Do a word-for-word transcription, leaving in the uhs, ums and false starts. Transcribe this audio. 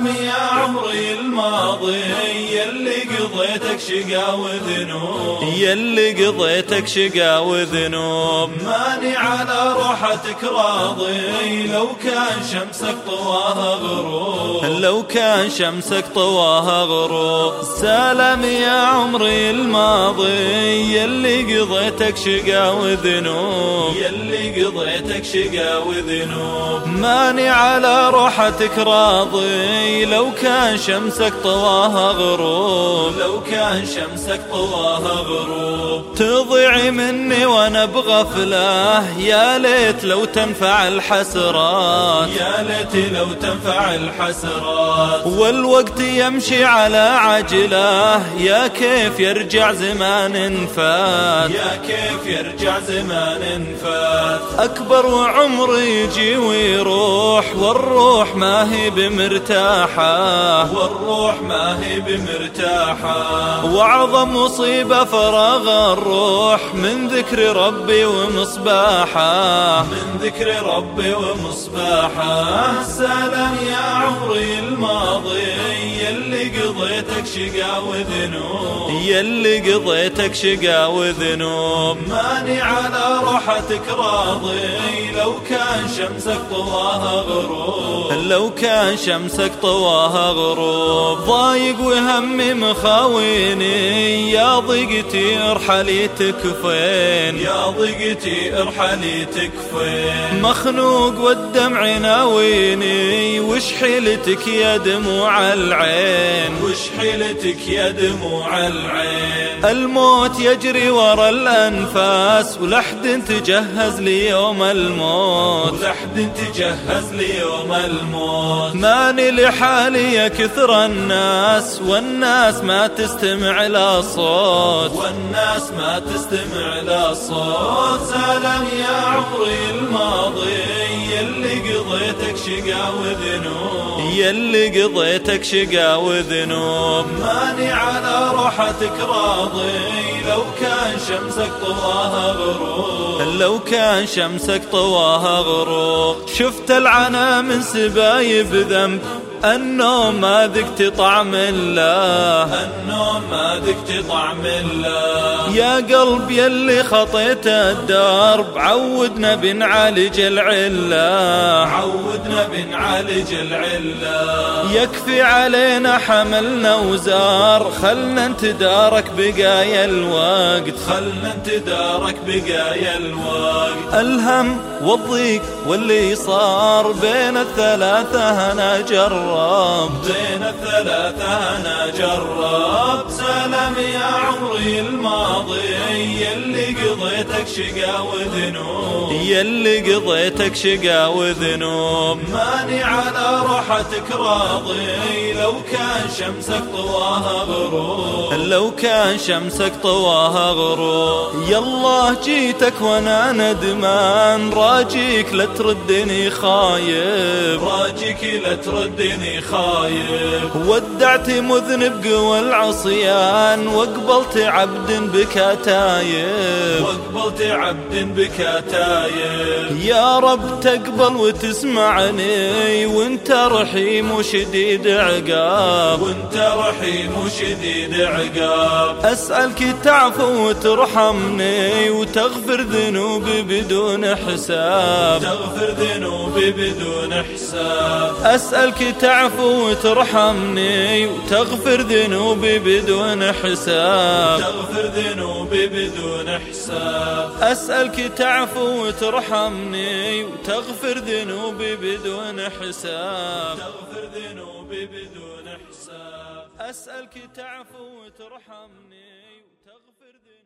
سلام يا عمري الماضي يلي قضيتك شقا وذنوب، يلي قضيتك شقا وذنوب. ماني على روحتك راضي لو كان شمسك طواها غروب، لو كان شمسك طواها غروب. سلام يا عمري الماضي يلي قضيتك شقا وذنوب، يلي قضيتك شقا وذنوب. ماني على روحتك راضي لو كان شمسك طواها غروب، لو كان شمسك طواها غروب. تضيع مني وانا بغفله يا ليت لو تنفع الحسرات، يا ليت لو تنفع الحسرات. والوقت يمشي على عجله يا كيف يرجع زمان فات، يا كيف يرجع زمان فات. أكبر وعمري يجي ويروح والروح ما هي بمرتاحة، والروح ما هي بمرتاحة. وأعظم مصيبة فراغ الروح من ذكر ربي ومصباحه، من ذكر ربي ومصباحه. سلام يا عمري الماضي يلي قضيتك شقا وذنوب، يلي قضيتك شقا وذنوب. ماني على روحتك راضي لو كان شمسك طواها غروب، لو كان شمسك طواها غروب. ضايق وهمي مخاويني يا ضيقتي ارحلي تكفين، يا ضيقتي ارحلي تكفين. مخنوق والدمع ناويني وش حيلتك يا دموع العين، وش حيلتك يا دموع العين. الموت يجري ورا الأنفاس ولحد تجهز ليوم الموت، ولحد تجهز ليوم الموت. ماني لحالي يا كثر الناس والناس ما تستمع للصوت، والناس ما تستمع للصوت. سلام يا عمري الماضي يلي قضيتك شقا وذنوب، يلي قضيتك شقا وذنوب. ماني على روحتك راضي لو كان شمسك طواها غروب، لو كان شمسك طواها غروب. شفت العنا من سبايب ذنب النوم ما ذقت طعم الله، النوم ما ذقت طعم الله. يا قلب يلي خطيت الدرب عودنا بنعالج العلة، عودنا بنعالج العلة. يكفي علينا حملنا وزار خلنا نتدارك بقايا الوقت، خلنا نتدارك بقايا الوقت. الهم والضيق واللي صار بين الثلاثة أنا جرب، بين الثلاثة أنا جرب. سلام يا عمري الماضي يلي قضيتك شقا وذنوب، يلي قضيتك شقا وذنوب. ماني على روحتك راضي لو كان شمسك طواها غروب، لو كان شمسك طواها غروب. يالله جيتك وانا ندمان راجيك لا تردني خايب، راجيك لا تردني خايب. ودعت مذنب قوى العصيان وقبلت عبد بك تايب، وقبلت عبد بك تايب. يا رب تقبل وتسمعني وانت رحيم وشديد عقاب، وانت رحيم وشديد عقاب. أسألك تعفو وترحمني وتغفر ذنوبي بدون حساب، تغفر ذنوبي بدون حساب. أسألك تعفو وترحمني وتغفر ذنوبي بدون حساب، تغفر ذنوبي بدون حساب. أسألك تعفو وترحمني وتغفر ذنوبي بدون حساب، تغفر ذنوبي بدون حساب. أسألك تعفو وترحمني وتغفر ذنوبي